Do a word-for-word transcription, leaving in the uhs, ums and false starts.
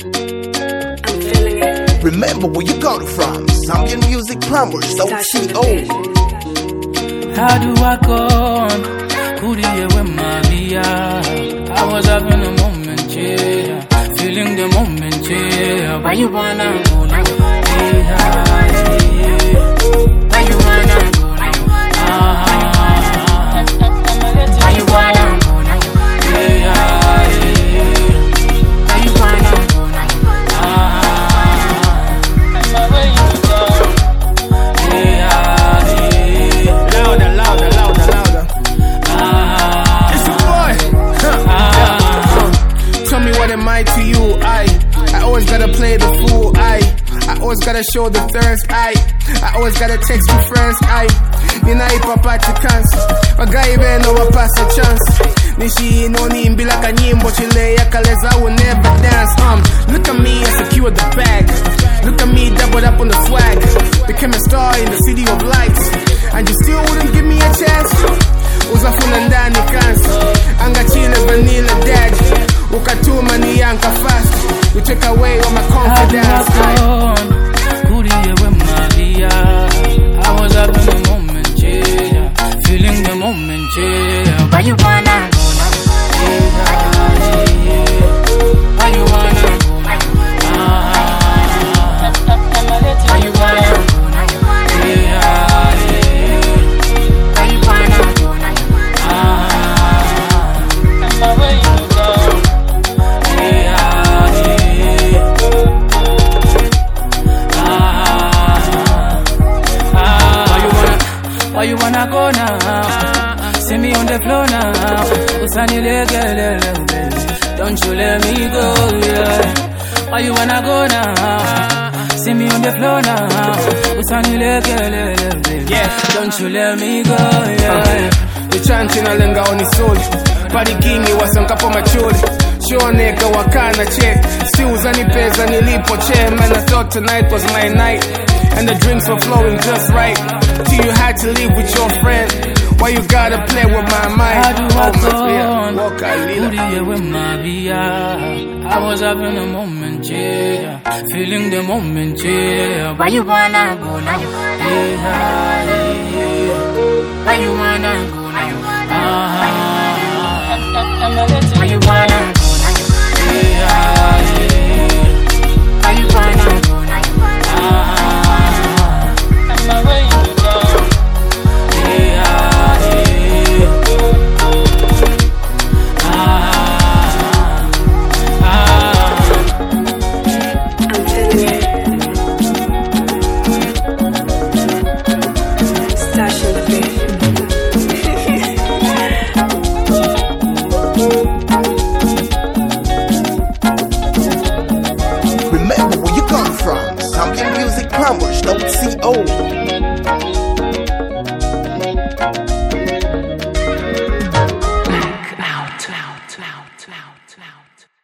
Remember where you got it from. Zambian Music Plumbers, O C O. How do I go on? Who do you with my via? I was having a moment, yeah. Feeling the moment, yeah. Why you wanna go now? Yeah, yeah, yeah. Why you wanna go now? Ah, why you wanna go now? Yeah, yeah, yeah. Why you wanna go now? Ah. To you, I, I always gotta play the fool, I, I always gotta show the thirst, I, I always gotta text my friends, I, ninaipa pati kansi, wagayi beno wapasa chance, nishi inoni mbila kanyimbo chile ya kaleza will never dance, um, look at me, I secured the bag, look at me doubled up on the swag, became a star in the city of lights, and you still wouldn't give me a chance, uzafuna ndani kansi, anga chile vanilla daddy, ukatuma ni yanka fast. You take away all my confidence. Who do you with Maria? I was having a moment, yeah. Feeling the moment, yeah. Why you wanna go now? Yeah, yeah, yeah. Why you wanna go now? Ah, why you wanna go now? Yeah, yeah. Why you wanna go now? Ah, where you go? Why you wanna go now? See me on the floor now. Usani lege, baby. Don't you let me go, yeah. Why you wanna go now? See me on the floor now. Usani lege, baby. Yeah. Don't you let me go, yeah. The chanting alenga on his soul. Party kingi wasankapo machuli. Shoneka wakana check. Still uzani pesa nilipo che. Man, I thought tonight was my night. And the drinks were flowing just right. Till you had to leave with your friend. Why you gotta play with my mind? How do I oh, go on? Who do you with my via? I was having a moment, yeah. Feeling the moment, yeah. Why you wanna go now? Yeah, yeah, yeah. Why you wanna go now? Ah, why you wanna go now? Yeah, yeah. Why you wanna go now? Ah. Remember where you come from. Zambian Music Plumbers, O C O.